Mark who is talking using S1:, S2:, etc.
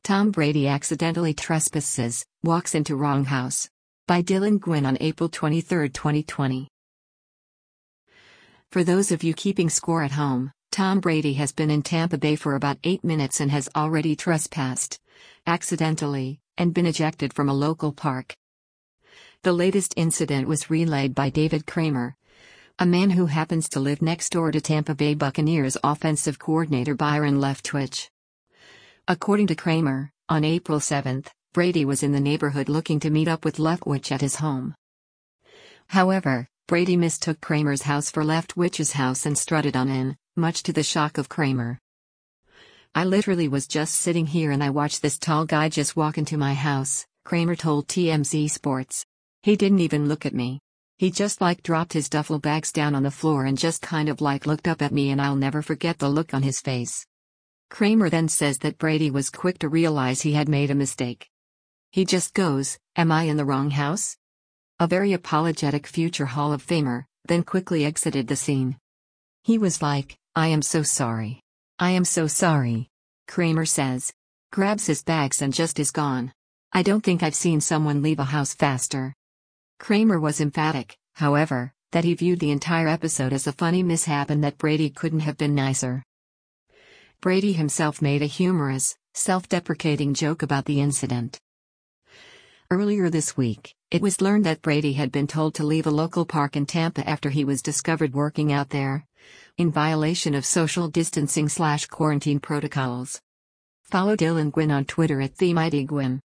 S1: Tom Brady accidentally trespasses, walks into wrong house. By Dylan Gwynn on April 23, 2020. For those of you keeping score at home, Tom Brady has been in Tampa Bay for about 8 minutes and has already trespassed, accidentally, and been ejected from a local park. The latest incident was relayed by David Kramer, a man who happens to live next door to Tampa Bay Buccaneers offensive coordinator Byron Leftwich. According to Kramer, on April 7, Brady was in the neighborhood looking to meet up with Leftwich at his home. However, Brady mistook Kramer's house for Leftwich's house and strutted on in, much to the shock of Kramer. "I literally was just sitting here and I watched this tall guy just walk into my house," Kramer told TMZ Sports. "He didn't even look at me. He just dropped his duffel bags down on the floor and just kind of looked up at me, and I'll never forget the look on his face." Kramer then says that Brady was quick to realize he had made a mistake. He just goes, "Am I in the wrong house?" A very apologetic future Hall of Famer, then quickly exited the scene. He was like, "I am so sorry. I am so sorry," Kramer says. Grabs his bags and just is gone. "I don't think I've seen someone leave a house faster." Kramer was emphatic, however, that he viewed the entire episode as a funny mishap and that Brady couldn't have been nicer. Brady himself made a humorous, self-deprecating joke about the incident. Earlier this week, it was learned that Brady had been told to leave a local park in Tampa after he was discovered working out there, in violation of social distancing/quarantine protocols. Follow Dylan Gwynn on Twitter @TheMightyGwynn.